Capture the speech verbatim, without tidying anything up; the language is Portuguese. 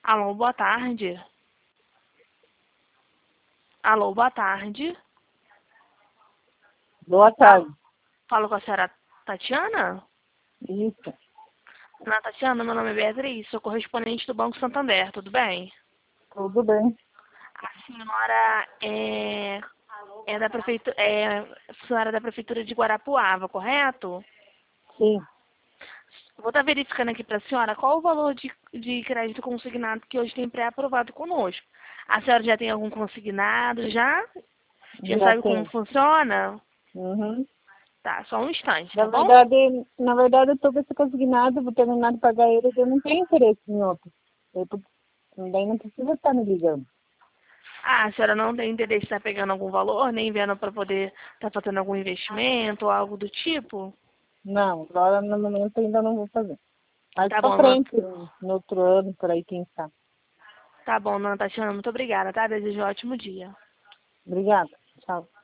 Alô, boa tarde. Alô, boa tarde. Boa tarde. Falo com a senhora Tatiana? Isso. Dona Tatiana, meu nome é Beatriz, sou correspondente do Banco Santander, tudo bem? Tudo bem. A senhora é, é da prefeitura, é, a senhora é da prefeitura de Guarapuava, correto? Sim. Vou estar verificando aqui para a senhora qual o valor de, de crédito consignado que hoje tem pré-aprovado conosco. A senhora já tem algum consignado já? Já Já sabe como tem. funciona? Uhum. Tá, só um instante, Na tá bom? verdade, na verdade, eu tô com esse consignado, vou terminar de pagar ele, eu não tenho interesse em outro. Eu tô, daí não precisa estar me ligando. Ah, a senhora não tem interesse em estar pegando algum valor, nem vendo para poder estar fazendo algum investimento ou algo do tipo? Não, agora no momento ainda não vou fazer. Mas Tá pra bom, não, frente, no outro ano, por aí, quem sabe. tá bom, dona Tatiana, muito obrigada, tá? Desejo um ótimo dia. Obrigada. Tchau.